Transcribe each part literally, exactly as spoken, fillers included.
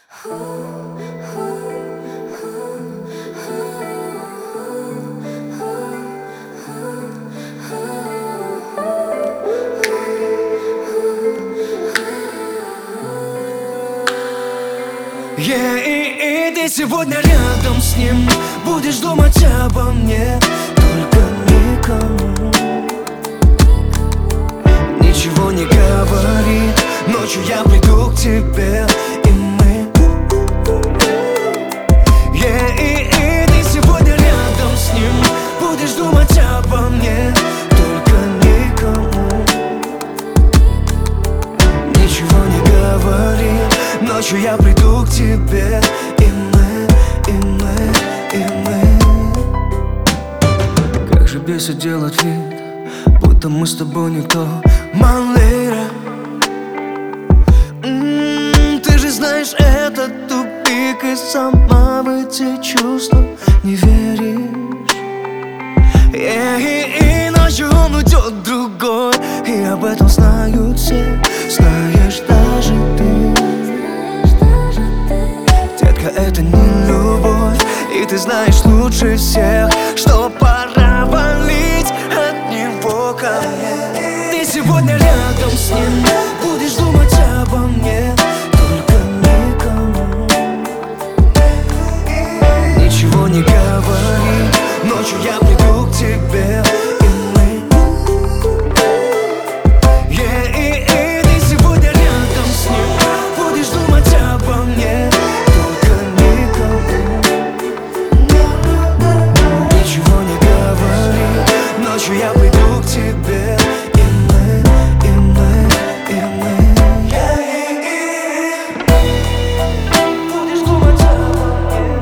Yeah, и, и ты сегодня рядом с ним будешь думать обо мне, только никому ничего не говори. Ночью я приду к тебе, и мы yeah, и, и ты сегодня рядом с ним будешь думать обо мне, только никому ничего не говори. Ночью я приду к тебе, и мы, и мы, и мы. Как же бесит делать вид, будто мы с тобой никто. Малыра, м-м, ты же знаешь, это тупик, и сама в эти чувства не веришь. yeah, и, и ночью он уйдет другой, и об этом знают все, знаешь даже ты. Это не любовь, и ты знаешь лучше всех, что пора валить от него ко мне. Ты сегодня рядом с ним будешь думать обо мне, только никому ничего не говори. Ночью я приду к тебе, и мы yeah, и, и ты сегодня рядом с ним будешь думать обо мне. Ночью я приду к тебе, и мы, и мы, и мы будешь думать обо мне.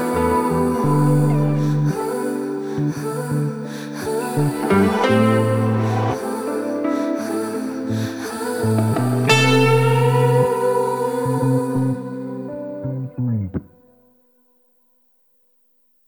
Thank you.